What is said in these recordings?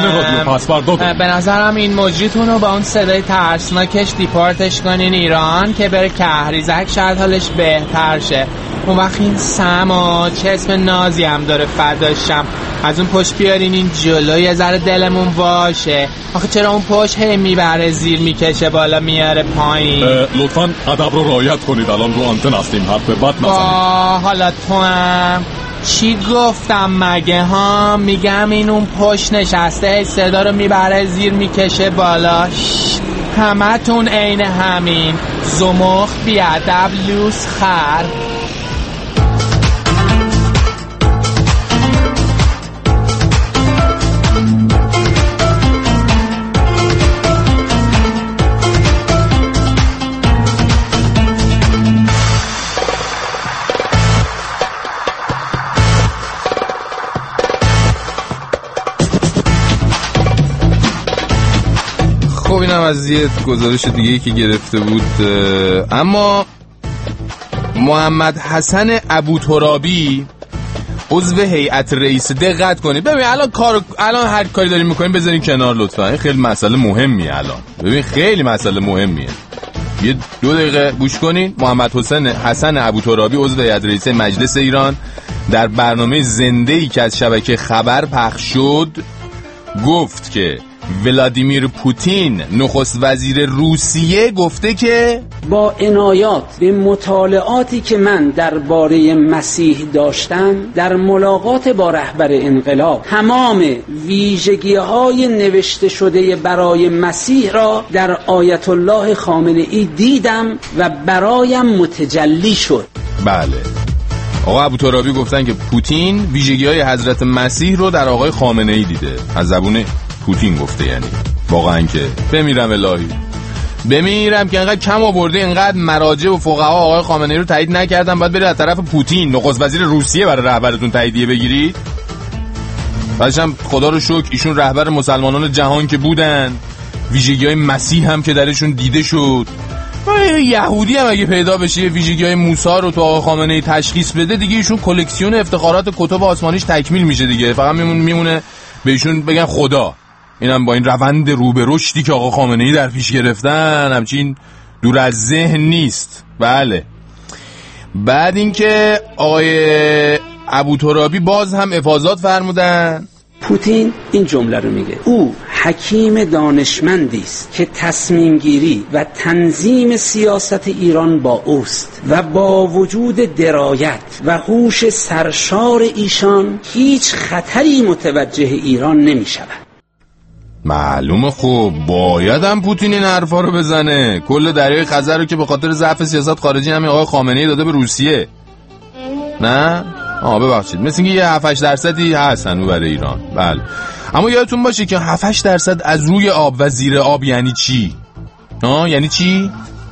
رادیو پاسپارت به نظرم این مجریتون رو با اون صدای ترسناکش دیپارتش کنین ایران که بره کهریزک، شاید حالش بهتر شه. اون وقت این سما چه اسم نازی هم داره فداشم، از اون پشت بیارین این جلو یه ذره دلمون باشه. آخه چرا اون پشت هی میبره زیر میکشه بالا میاره پایین؟ لطفاً ادب رو رعایت کنید، الان رو آنتن هستیم، حرف بد نزنید. حالا تو هم چی گفتم مگه ها؟ میگم این اون پشت نشسته هی صدا رو میبره زیر میکشه بالا. همه تون عین همین زمخ بیادب لوس خر. اینم از یه گزارش دیگه‌ای که گرفته بود. اما محمد حسن ابوترابی عضو هیئت رئیس، دقت کنید ببین الان هر کاری داریم میکنیم بذارین کنار لطفا، این خیلی مسئله مهمیه. الان ببین خیلی مسئله مهمیه، یه 2 دقیقه گوش کنین. محمد حسن ابوترابی عضو هیئت رئیس مجلس ایران در برنامه زنده‌ای که از شبکه خبر پخش شد گفت که ولادیمیر پوتین نخست وزیر روسیه گفته که با عنایات به مطالعاتی که من درباره مسیح داشتم در ملاقات با رهبر انقلاب تمام ویژگی‌های نوشته شده برای مسیح را در آیت الله خامنه‌ای دیدم و برایم متجلی شد. بله، آقا ابوترابی گفتن که پوتین ویژگی‌های حضرت مسیح رو در آقای خامنه‌ای دیده. از زبون پوتین گفته، یعنی واقعا که بمیرم الهی بمیرم که انقدر کم آورده، انقدر مراجع و فقها آقای خامنه‌ای رو تایید نکردن، باید برید از طرف پوتین نخست وزیر روسیه برای رهبرتون تاییدیه بگیرید. بعدش هم خدا رو شکر ایشون رهبر مسلمانان جهان که بودن، ویژگی‌های مسیح هم که درشون دیده شد. یهودی هم اگه پیدا بشه ویژگی‌های موسی رو تو آقای خامنه‌ای تشخیص بده دیگه، ایشون کلکسیون افتخارات کتب آسمانیش تکمیل میشه دیگه، فقط میمونه بهشون بگن خدا. اینم با این روند رو به رشدی که آقا خامنه‌ای در پیش گرفتن همچین دور از ذهن نیست. بله، بعد اینکه آقای ابوترابی باز هم افاضات فرمودن، پوتین این جمله رو میگه: او حکیم دانشمندی است که تصمیم گیری و تنظیم سیاست ایران با اوست و با وجود درایت و هوش سرشار ایشان هیچ خطری متوجه ایران نمی شود. معلومه خب باید هم پوتین این حرفا رو بزنه. کل دریای خزر رو که به خاطر ضعف سیاست خارجی همین آقای خامنه‌ای داده به روسیه. نه؟ ببخشید، مثل اینکه یه 7-8% هست هنوز برای ایران. بله، اما یادتون باشه که 7-8% از روی آب و زیر آب یعنی چی؟ یعنی چی؟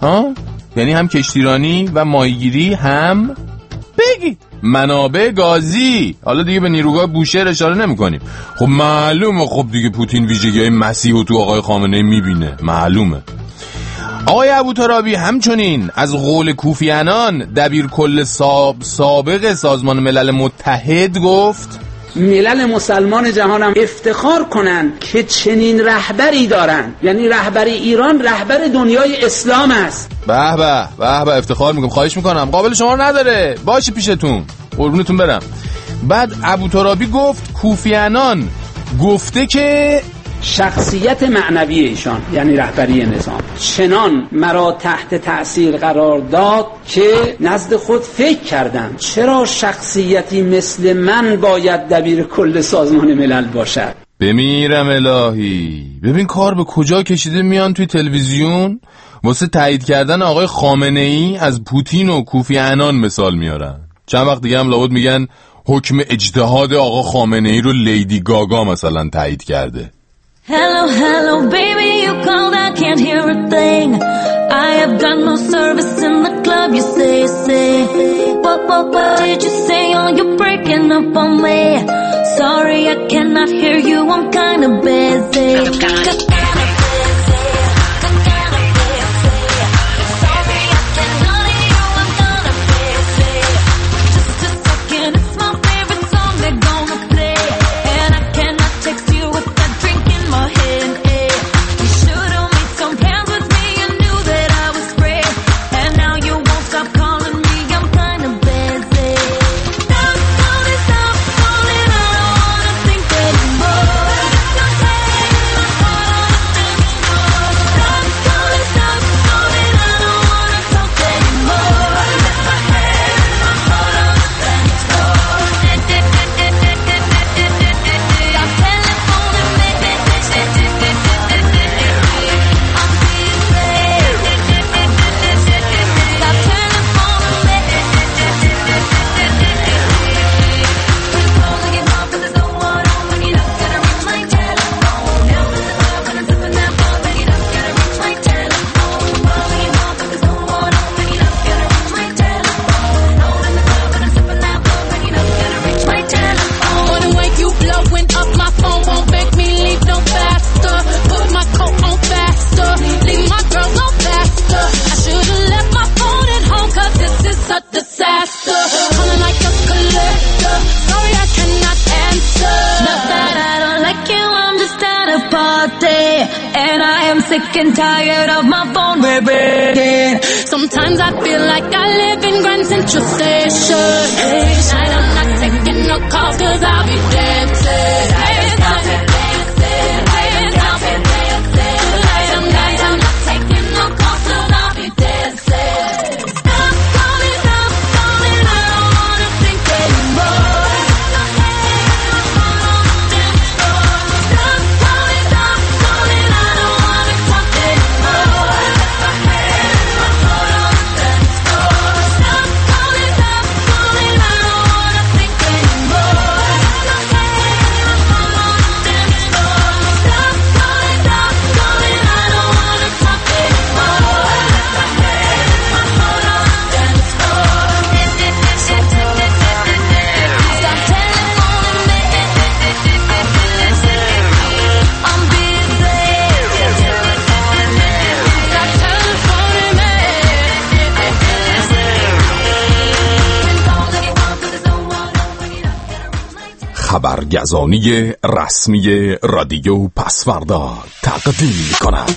یعنی هم کشتیرانی و ماهیگیری، هم بگید منابع گازی. حالا دیگه به نیروگاه بوشهر اشاره نمی‌کنیم. خب معلومه، خب دیگه پوتین ویژگی‌های مسیح رو تو آقای خامنه‌ای می‌بینه، معلومه. آقای ابوترابی همچنین از قول کوفی عنان دبیر کل سابق سازمان ملل متحد گفت ملل مسلمان جهانم افتخار کنن که چنین رهبری دارن، یعنی رهبری ایران رهبر دنیای اسلام است. به به به به، افتخار میکنم، خواهش میکنم، قابل شما نداره، باشه پیشتون، قربونتون برم. بعد ابوترابی گفت کوفی عنان گفته که شخصیت معنوی ایشان یعنی رهبری نظام چنان مرا تحت تأثیر قرار داد که نزد خود فکر کردم چرا شخصیتی مثل من باید دبیر کل سازمان ملل باشد. بمیرم الهی. ببین کار به کجا کشیده، میان توی تلویزیون واسه تایید کردن آقای خامنه‌ای از پوتین و کوفی عنان مثال میارن. چند وقت دیگه هم لابد میگن حکم اجتهاد آقا خامنه‌ای رو لیدی گاگا مثلا تایید کرده. Hello, hello, baby, you called, I can't hear a thing. I have got no service in the club, you say. What did you say? Oh, you're breaking up on me. Sorry, I cannot hear you, I'm kinda busy. Drink sick and tired of my phone vibrating. Sometimes I feel like I live in Grand Central Station. Tonight I'm not taking no calls 'cause I'll be dancing. Stop it, dancing. Stop it, dancing. Tonight I'm not taking no calls 'cause I'll be dancing. Stop calling, I don't wanna think anymore. Stop calling, I don't wanna talk anymore. Stop calling, I don't wanna think anymore. Stop calling, I don't wanna talk anymore. Stop telephoning me. I'm busy. Stop telefoning me. خبرگزانی رسمی رادیو پسوردا تقدیم کند.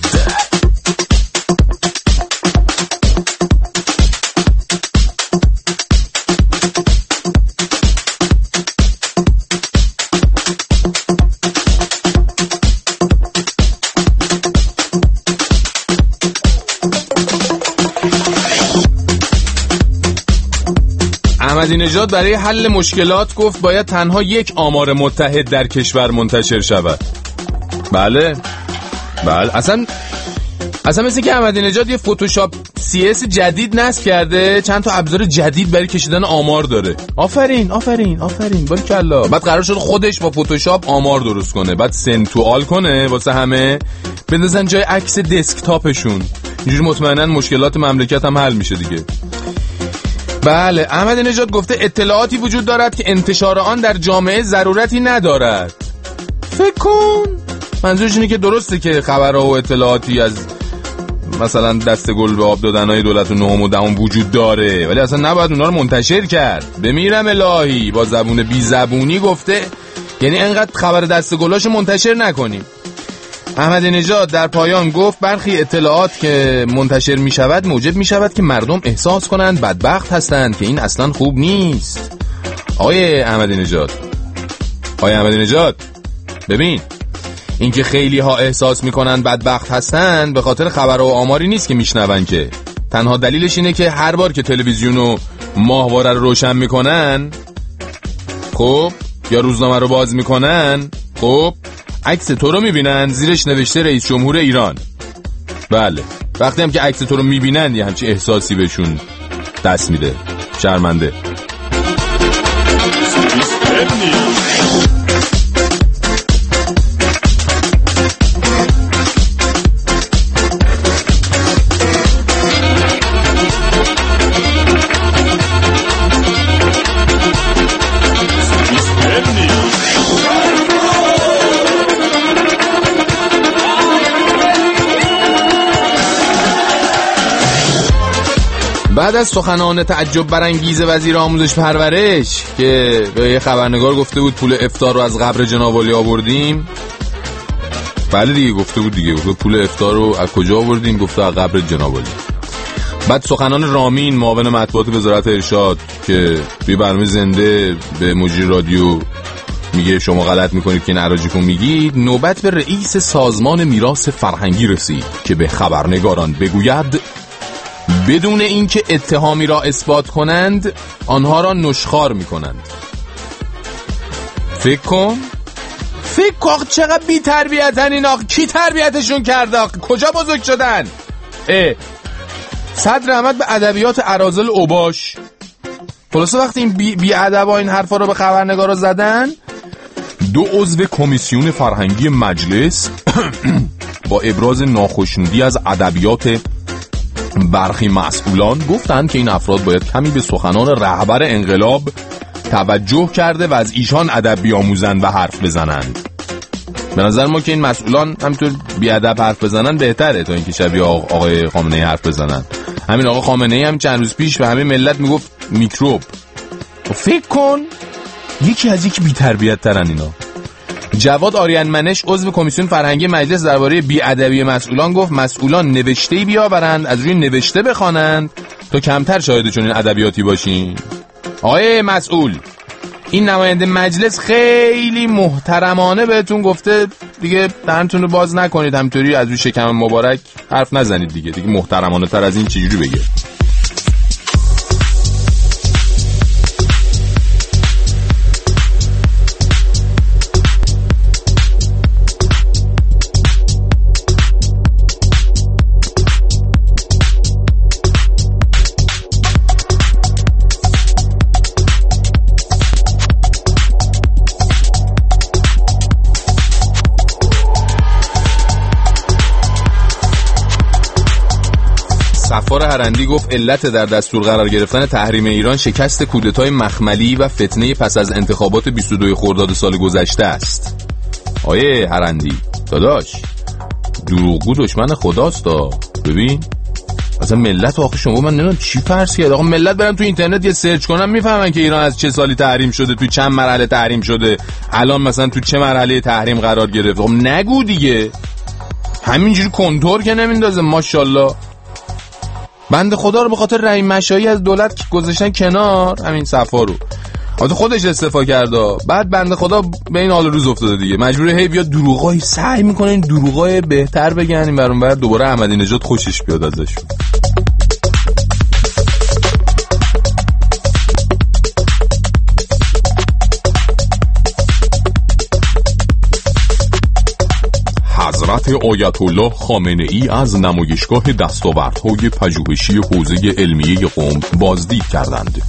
احمدی نژاد برای حل مشکلات گفت باید تنها یک آمار متحد در کشور منتشر شود. بله اصلا مثل که احمدی نژاد یه فتوشاپ CS جدید نصب کرده، چند تا ابزار جدید برای کشیدن آمار داره. آفرین باریکلا. بعد قرار شد خودش با فتوشاپ آمار درست کنه، بعد سنتوال کنه واسه همه بندازن جای عکس دسکتاپشون. اینجوری مطمئناً مشکلات مملکت هم حل میشه دیگه. بله، احمدی نژاد گفته اطلاعاتی وجود دارد که انتشار آن در جامعه ضرورتی ندارد. فکر کن منظورش اینه که درسته که خبرها و اطلاعاتی از مثلا دست گل به آب دادنهای دولت و نهم و دهم وجود داره، ولی اصلا نباید اونا رو منتشر کرد. بمیرم الهی، با زبون بی زبونی گفته، یعنی انقدر خبر دست گلاشو منتشر نکنیم. احمدی نژاد در پایان گفت برخی اطلاعات که منتشر می شود موجب می شود که مردم احساس کنند بدبخت هستند که این اصلا خوب نیست. آقای احمدی نژاد ببین، این که خیلی ها احساس می کنند بدبخت هستند به خاطر خبر و آماری نیست که می شنون، که تنها دلیلش اینه که هر بار که تلویزیون و ماهواره رو روشن می کنن، خب، یا روزنامه رو باز می کنن، خب عکس تو رو میبینن زیرش نوشته رئیس جمهور ایران. بله، وقتی هم که عکس تو رو میبینن یه همچین احساسی بهشون دست میده. شرمنده. بعد از سخنان تعجب برانگیز وزیر آموزش پرورش که به یه خبرنگار گفته بود پول افطار رو از قبر جناب عالی آوردیم، بله دیگه گفته بود دیگه، گفته پول افطار رو از کجا آوردیم، گفته از قبر جناب عالی. بعد سخنان رامین معاون مطبوعات وزارت ارشاد که توی برنامه زنده به مجری رادیو میگه شما غلط میکنید که این اراجیفون میگید، نوبت به رئیس سازمان میراث فرهنگی رسید که به خبرنگاران بگوید بدون اینکه اتهامی را اثبات کنند آنها را نشخوار میکنند. فکر کن چقدر بی تربیتن اینا. کی تربیتشون کرده؟ کجا بزرگ شدن؟ صدر رحمت به ادبیات اراذل اوباش. خلاصه وقتی این بی ادبا این حرفا رو به خبرنگارا زدن، 2 عضو کمیسیون فرهنگی مجلس با ابراز ناخوشنودی از ادبیات برخی مسئولان گفتند که این افراد باید کمی به سخنان رهبر انقلاب توجه کرده و از ایشان ادب بیاموزند و حرف بزنند. به نظر ما که این مسئولان همینطور بیادب حرف بزنن بهتره تا اینکه شبیه آقای خامنه ای حرف بزنن. همین آقا خامنه ای هم چند روز پیش به همه ملت میگفت میکروب. فکر کن یکی از یکی بی تربیت ترن اینا. جواد آریانمنش عضو کمیسیون فرهنگی مجلس درباره بی‌ادبی مسئولان گفت مسئولان نوشته‌ای بیاورند از روی نوشته بخوانند تا کمتر شاهد چنین ادبیاتی باشین. آقای مسئول، این نماینده مجلس خیلی محترمانه بهتون گفته دیگه دهنتون رو باز نکنید، همینطوری از روی شکم مبارک حرف نزنید دیگه محترمانه تر از این چجوری بگه؟ سفار هرندی گفت علت در دستور قرار گرفتن تحریم ایران شکست کودتای مخملی و فتنه پس از انتخابات 22 خرداد سال گذشته است. آیه هرندی داداش، دروغگو دشمن خداست. ببین اصلا ملت آخه شما من نمیدونم چی فرض کرد. آقا ملت برن تو اینترنت یه سرچ کنن میفهمن که ایران از چه سالی تحریم شده، تو چند مرحله تحریم شده، الان مثلا تو چه مرحله تحریم قرار گرفت. خب نگو دیگه، همینجوری کنتور که نمیندازه. ماشاءالله بنده خدا رو به خاطر رحیم مشایی از دولت گذاشتن کنار، همین صفا رو البته خودش استعفا کرده، بعد بنده خدا به این حال روز افتاده دیگه، مجبوره هی بیاد دروغای سعی میکنه این دروغای بهتر بگن این برون بعد دوباره احمدی نژاد خوشش بیاد ازشون. حضرت آیت الله خامنه ای از نمایشگاه دستاوردهای پژوهشی حوزه علمیه قم بازدید کردند.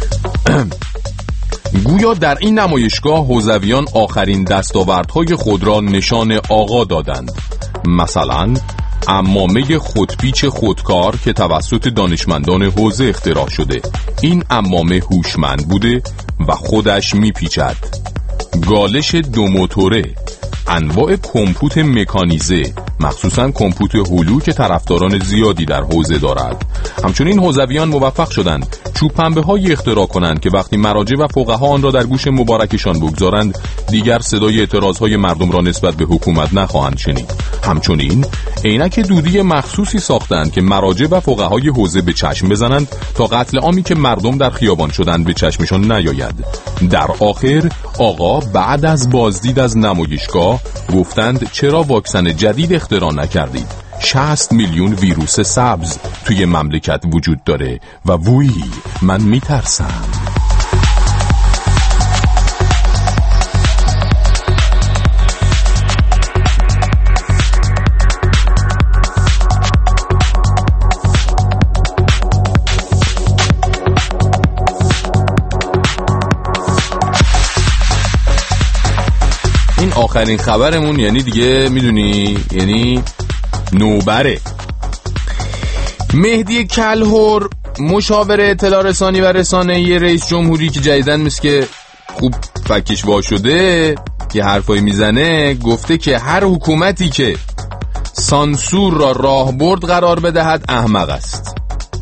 گویا در این نمایشگاه حوزویان آخرین دستاوردهای خود را نشان آقا دادند. مثلا عمامه خودپیچ خودکار که توسط دانشمندان حوزه اختراع شده. این عمامه هوشمند بوده و خودش میپیچد. گالش دو موتوره، انواع کمپوت مکانیزه، مخصوصا کمپوت هلو که طرفداران زیادی در حوزه دارد. همچنین حوزویان موفق شدند چوب پنبه های اختراع کنند که وقتی مراجع و فقها آن را در گوش مبارکشان بگذارند دیگر صدای اعتراض های مردم را نسبت به حکومت نخواهند شنید. همچنین عینک دودی مخصوصی ساختند که مراجع و فقهای حوزه به چشم بزنند تا قتل عامی که مردم در خیابان شدند به چشمشان نیاید. در آخر آقا بعد از بازدید از نمایشگاه گفتند چرا واکسن جدید اختراع نکردید؟ 60 میلیون ویروس سبز توی مملکت وجود داره و ووی من میترسم. این آخرین خبرمون، یعنی دیگه میدونی، یعنی نوبره. مهدی کلهر مشاور اطلاع رسانی و رسانه‌ای رئیس جمهوری که جدیداً مثل که خوب فکش وا شده یه حرفایی میزنه، گفته که هر حکومتی که سانسور را راهبرد قرار بدهد احمق است.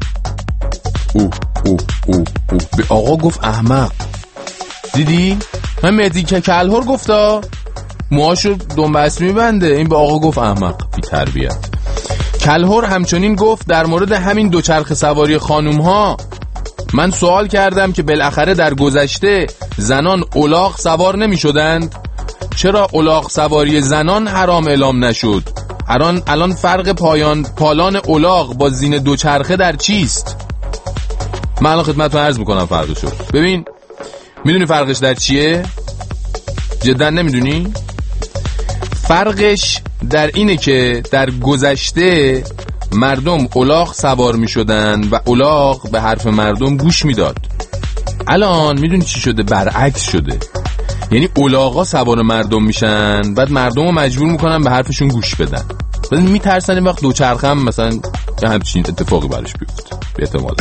به آقا گفت احمق. دیدی؟ من مهدی کلهر گفتا موهاشو دنبست میبنده، این به آقا گفت احمق، بی تربیت. کلهر همچنین گفت در مورد همین دوچرخه سواری خانوم ها من سوال کردم که بالاخره در گذشته زنان الاغ سوار نمی شدند، چرا الاغ سواری زنان حرام اعلام نشد؟ الان فرق پالان الاغ با زین دوچرخه در چیست؟ من الان خدمتتون عرض میکنم فرقشو. ببین، میدونی فرقش در چیه؟ جدا نمیدونی؟ فرقش در اینه که در گذشته مردم الاغ سوار می شدن و الاغ به حرف مردم گوش می داد. الان میدونی چی شده؟ برعکس شده. یعنی الاغا سوار مردم میشن، بعد مردم رو مجبور میکنن به حرفشون گوش بدن. بعد میترسن این وقت دوچرخه هم مثلا یه همچین اتفاقی براش بیفته به احتمال.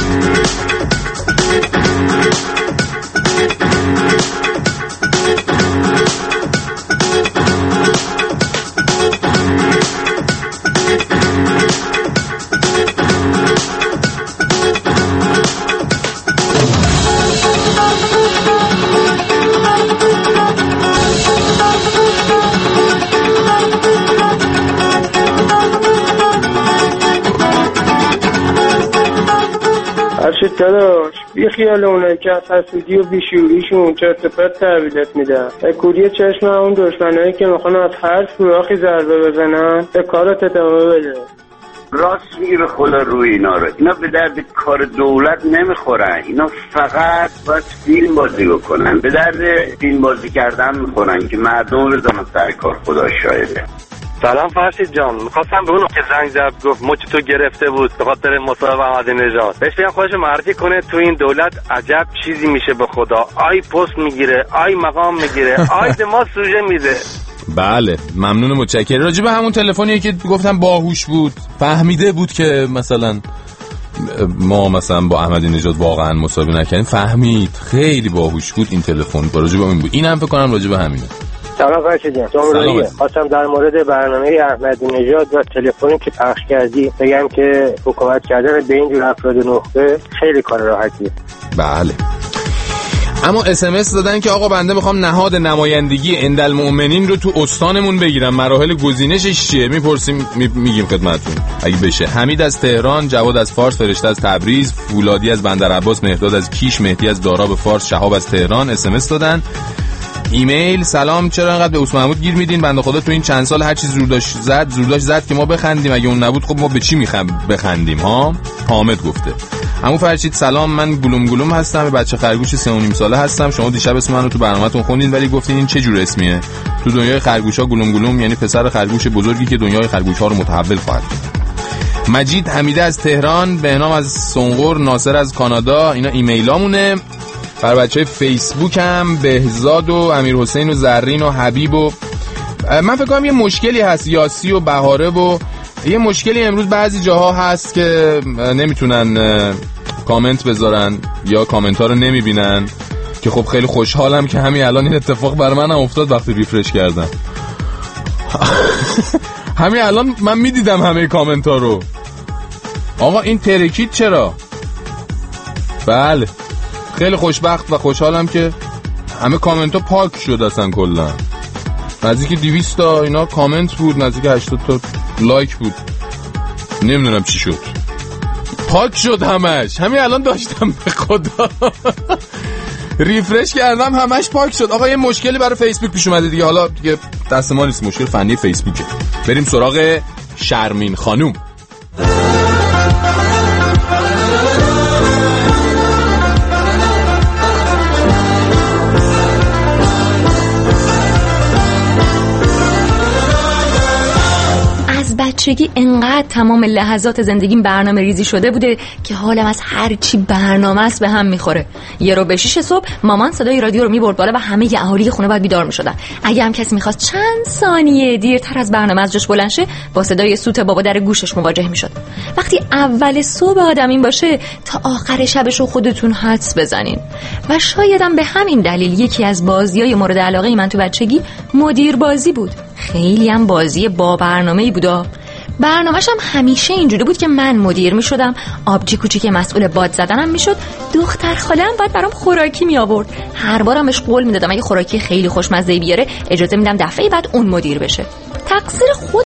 داداش بی خیال اونایی که از حسودی و بیشوریشون چرت و پرت تحویلت میدن. کوری چشم اون دشمنایی که میخوان از هر سوراخی ضربه بزنن به کارت ادامه بده. راست میگه به خدا روی اینا به درد کار دولت نمیخورن. اینا فقط باید فیلم بازی بکنن، به درد فیلم بازی کردن میخورن که مردم بزنن سر کار. خدا شاهده. سلام فرشید جان، میخواستم به اونو که زنگ زد گفت مچ تو گرفته بود به خاطر مصاحبه احمدی‌نژاد، بهش بگم خودش معرفی کنه تو این دولت عجب چیزی میشه به خدا. آی پست میگیره، آی مقام میگیره، آی به ما سوژه میده. بله ممنون، متشکرم. راجع به همون تلفنی که گفتم باهوش بود، فهمیده بود که مثلا ما مثلا با احمدی‌نژاد واقعا مسابقه نکردیم، فهمید، خیلی باهوش بود این تلفن. راجع به این بود. اینم فکر کنم راجع به همینه. سلام فرشید جان، خواستم در مورد برنامه احمدی‌نژاد و تلفنی که پخش کردی بگم که حکومت کردن به این جور افراد نخبه خیلی کار راحتیه. بله، اما SMS دادن که آقا بنده میخوام نهاد نمایندگی عندالمؤمنین رو تو استانمون بگیرم، مراحل گزینشش چیه؟ میپرسیم، میگیم خدمتتون اگه بشه. حمید از تهران، جواد از فارس، فرشته از تبریز، فولادی از بندرعباس، مهداد از کیش، مهدی از داراب فارس، شهاب از تهران SMS دادن. ایمیل: سلام، چرا انقدر به عثمان محمود گیر میدین؟ بنده خدا تو این چند سال هر چیز زور داشت زد که ما بخندیم، اگه اون نبود خب ما به چی بخندیم ها؟ حامد گفته. عمو فرشید سلام، من گلوم هستم، بچه خرگوش 3.5 ساله هستم. شما دیشب اسم منو تو برنامه‌تون خوندین ولی گفتین این چه جور اسمیه؟ تو دنیای خرگوشا گلوم یعنی پسر خرگوش بزرگی که دنیای خرگوش‌ها رو متحول خواهد کرد. مجید حمیده از تهران، بهنام از سنقر، ناصر از کانادا. اینا ایمیلامونه. بر بچهای فیسبوک هم بهزاد و امیرحسین و زرین و حبیب و من فکر کنم یه مشکلی هست، یاسی و بهاره و یه مشکلی امروز بعضی جاها هست که نمیتونن کامنت بذارن یا کامنت ها رو نمیبینن، که خب خیلی خوشحالم که همین الان این اتفاق برای من هم افتاد وقتی ریفرش کردم. همین الان من میدیدم همه کامنت ها رو. آقا این ترکید چرا؟ بله خیلی خوشبخت و خوشحالم که همه کامنت ها پاک شد. اصلا کلا نزدیک 200 تا اینا کامنت بود، نزدیک 80 تا لایک بود، نمیدونم چی شد، پاک شد همش. همین الان داشتم به خدا ریفرش کردم همش پاک شد. آقا یه مشکلی برای فیسبوک پیش اومده دیگه، حالا دیگه دست ما نیست، مشکل فنی فیسبوکه. بریم سراغ شرمین خانوم. بچگی انقدر تمام لحظات زندگیم برنامه ریزی شده بوده که حالم از هر چی برنامه است به هم میخوره. 5:06 صبح مامان صدای رادیو رو میبرد بالا و همه اهالی خونه باید بیدار میشدن. اگه هم کسی میخواست چند ثانیه دیرتر از برنامه از جاش بلند شه، با صدای سوت بابا در گوشش مواجه میشد. وقتی اول صبح آدم این باشه تا آخر شبش رو خودتون حدس بزنین. و شایدم به همین دلیل یکی از بازیای مورد علاقه من تو بچگی مدیر بازی بود. خیلی هم بازی با برنامه‌ای بود. برنامه‌ش هم همیشه اینجوری بود که من مدیر می شدم، آبجی کوچیک مسئول باد زدنم می شد، دختر خاله‌ام بعد برام خوراکی می آورد. هر بارم بهش قول می دادم اگه خوراکی خیلی خوشمزه‌ای بیاره اجازه میدم دفعه بعد اون مدیر بشه. تقصیر خود